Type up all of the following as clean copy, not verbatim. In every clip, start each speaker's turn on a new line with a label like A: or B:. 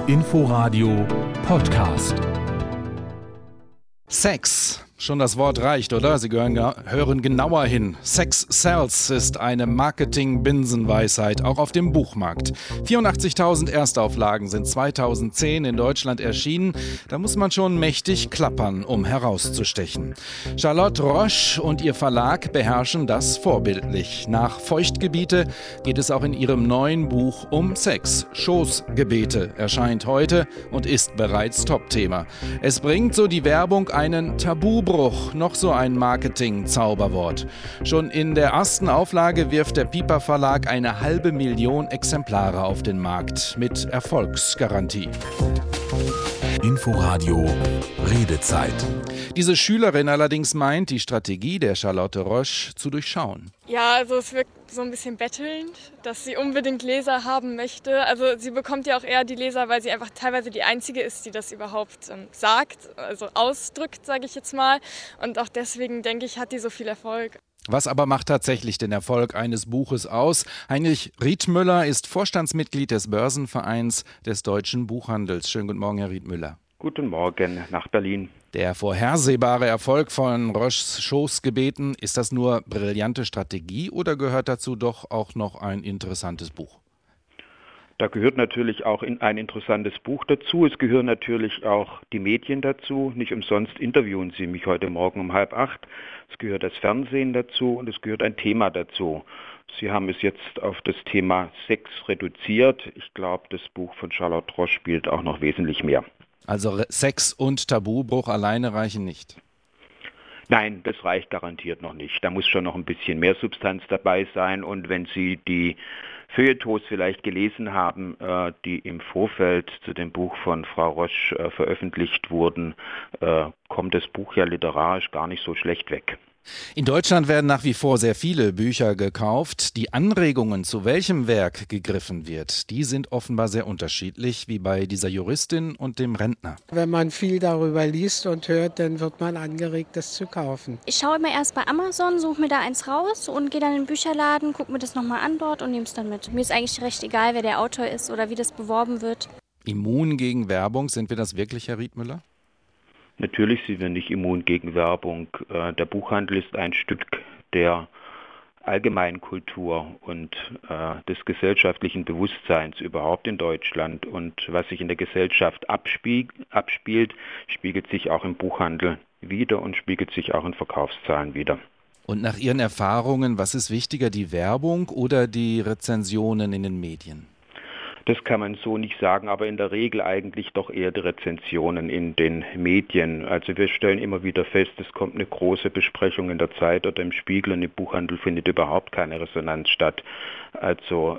A: Inforadio Podcast.
B: Sex. Schon das Wort reicht, oder? Sie hören genauer hin. Sex sells ist eine Marketing-Binsenweisheit, auch auf dem Buchmarkt. 84.000 Erstauflagen sind 2010 in Deutschland erschienen. Da muss man schon mächtig klappern, um herauszustechen. Charlotte Roche und ihr Verlag beherrschen das vorbildlich. Nach Feuchtgebiete geht es auch in ihrem neuen Buch um Sex. Schoßgebete erscheint heute und ist bereits Topthema. Es bringt, so die Werbung, einen Tabubruch, noch so ein Marketing-Zauberwort. Schon in der ersten Auflage wirft der Piper Verlag 500.000 Exemplare auf den Markt mit Erfolgsgarantie.
A: Inforadio Redezeit.
B: Diese Schülerin allerdings meint, die Strategie der Charlotte Roche zu durchschauen.
C: Ja, also es wirkt so ein bisschen bettelnd, dass sie unbedingt Leser haben möchte. Also sie bekommt ja auch eher die Leser, weil sie einfach teilweise die Einzige ist, die das überhaupt sagt, also ausdrückt, sage ich jetzt mal. Und auch deswegen, denke ich, hat die so viel Erfolg.
B: Was aber macht tatsächlich den Erfolg eines Buches aus? Heinrich Riethmüller ist Vorstandsmitglied des Börsenvereins des Deutschen Buchhandels. Schönen guten Morgen, Herr Riethmüller.
D: Guten Morgen nach Berlin.
B: Der vorhersehbare Erfolg von Roches Schoßgebeten, ist das nur brillante Strategie oder gehört dazu doch auch noch ein interessantes Buch?
D: Da gehört natürlich auch ein interessantes Buch dazu. Es gehören natürlich auch die Medien dazu. Nicht umsonst interviewen Sie mich heute Morgen um 7:30. Es gehört das Fernsehen dazu und es gehört ein Thema dazu. Sie haben es jetzt auf das Thema Sex reduziert. Ich glaube, das Buch von Charlotte Roche spielt auch noch wesentlich mehr.
B: Also Sex und Tabubruch alleine reichen nicht?
D: Nein, das reicht garantiert noch nicht. Da muss schon noch ein bisschen mehr Substanz dabei sein. Und wenn Sie die Feuilletons vielleicht gelesen haben, die im Vorfeld zu dem Buch von Frau Roche veröffentlicht wurden, kommt das Buch ja literarisch gar nicht so schlecht weg.
B: In Deutschland werden nach wie vor sehr viele Bücher gekauft. Die Anregungen, zu welchem Werk gegriffen wird, die sind offenbar sehr unterschiedlich, wie bei dieser Juristin und dem Rentner.
E: Wenn man viel darüber liest und hört, dann wird man angeregt, das zu kaufen.
F: Ich schaue immer erst bei Amazon, suche mir da eins raus und gehe dann in den Bücherladen, gucke mir das nochmal an dort und nehme es dann mit. Mir ist eigentlich recht egal, wer der Autor ist oder wie das beworben wird. Immun
B: gegen Werbung, sind wir das wirklich, Herr Riethmüller?
D: Natürlich sind wir nicht immun gegen Werbung. Der Buchhandel ist ein Stück der Allgemeinkultur und des gesellschaftlichen Bewusstseins überhaupt in Deutschland. Und was sich in der Gesellschaft abspielt, spiegelt sich auch im Buchhandel wider und spiegelt sich auch in Verkaufszahlen wider.
B: Und nach Ihren Erfahrungen, was ist wichtiger, die Werbung oder die Rezensionen in den Medien?
D: Das kann man so nicht sagen, aber in der Regel eigentlich doch eher die Rezensionen in den Medien. Also wir stellen immer wieder fest, es kommt eine große Besprechung in der Zeit oder im Spiegel und im Buchhandel findet überhaupt keine Resonanz statt. Also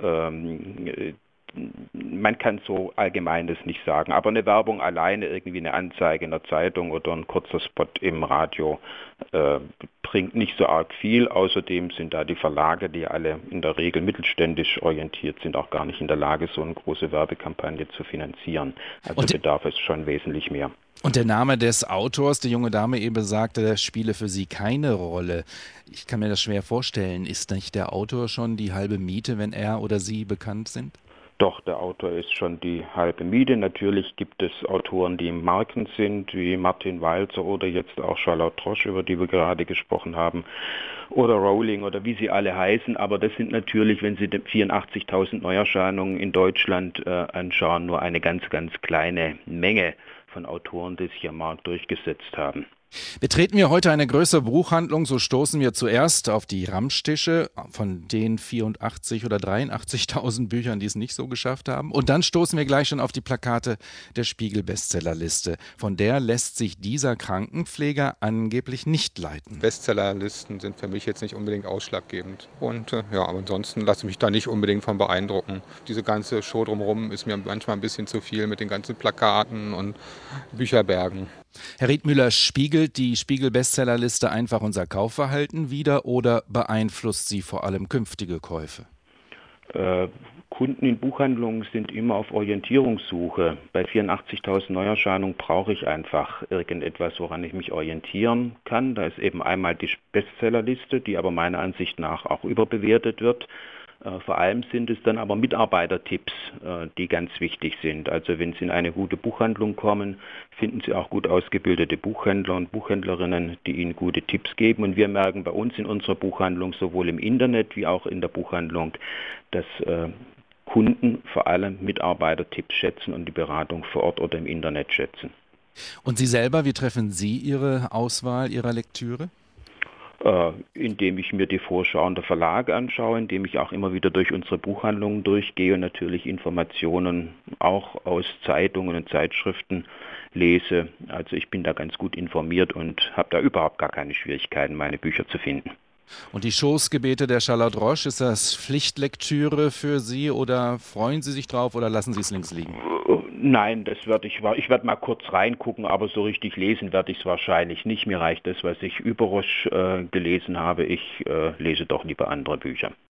D: man kann so allgemein das nicht sagen, aber eine Werbung alleine, irgendwie eine Anzeige in der Zeitung oder ein kurzer Spot im Radio bringt nicht so arg viel. Außerdem sind da die Verlage, die alle in der Regel mittelständisch orientiert sind, auch gar nicht in der Lage, so eine große Werbekampagne zu finanzieren. Also bedarf es schon wesentlich mehr.
B: Und der Name des Autors, die junge Dame eben sagte, der spiele für sie keine Rolle. Ich kann mir das schwer vorstellen. Ist nicht der Autor schon die halbe Miete, wenn er oder sie bekannt sind?
D: Doch, der Autor ist schon die halbe Miete. Natürlich gibt es Autoren, die im Marken sind, wie Martin Walzer oder jetzt auch Charlotte Roche, über die wir gerade gesprochen haben, oder Rowling oder wie sie alle heißen. Aber das sind natürlich, wenn Sie 84.000 Neuerscheinungen in Deutschland anschauen, nur eine ganz, ganz kleine Menge von Autoren, die sich am Markt durchgesetzt haben.
B: Betreten wir heute eine größere Buchhandlung, so stoßen wir zuerst auf die Ramschtische von den 84.000 oder 83.000 Büchern, die es nicht so geschafft haben. Und dann stoßen wir gleich schon auf die Plakate der Spiegel-Bestsellerliste. Von der lässt sich dieser Krankenpfleger angeblich nicht leiten.
G: Bestsellerlisten sind für mich jetzt nicht unbedingt ausschlaggebend. Und aber ansonsten lasse ich mich da nicht unbedingt von beeindrucken. Diese ganze Show drumherum ist mir manchmal ein bisschen zu viel mit den ganzen Plakaten und Bücherbergen.
B: Herr Riethmüller, spiegelt die Spiegel-Bestsellerliste einfach unser Kaufverhalten wider oder beeinflusst sie vor allem künftige Käufe?
D: Kunden in Buchhandlungen sind immer auf Orientierungssuche. Bei 84.000 Neuerscheinungen brauche ich einfach irgendetwas, woran ich mich orientieren kann. Da ist eben einmal die Bestsellerliste, die aber meiner Ansicht nach auch überbewertet wird. Vor allem sind es dann aber Mitarbeitertipps, die ganz wichtig sind. Also wenn Sie in eine gute Buchhandlung kommen, finden Sie auch gut ausgebildete Buchhändler und Buchhändlerinnen, die Ihnen gute Tipps geben. Und wir merken bei uns in unserer Buchhandlung, sowohl im Internet wie auch in der Buchhandlung, dass Kunden vor allem Mitarbeitertipps schätzen und die Beratung vor Ort oder im Internet schätzen.
B: Und Sie selber, wie treffen Sie Ihre Auswahl Ihrer Lektüre?
D: Indem ich mir die Vorschauen der Verlage anschaue, indem ich auch immer wieder durch unsere Buchhandlungen durchgehe und natürlich Informationen auch aus Zeitungen und Zeitschriften lese. Also ich bin da ganz gut informiert und habe da überhaupt gar keine Schwierigkeiten, meine Bücher zu finden.
B: Und die Schoßgebete der Charlotte Roche, ist das Pflichtlektüre für Sie oder freuen Sie sich drauf oder lassen Sie es links liegen?
D: Nein, ich werde mal kurz reingucken, aber so richtig lesen werde ich es wahrscheinlich nicht. Mir reicht das, was ich über Roche gelesen habe. Ich lese doch lieber andere Bücher.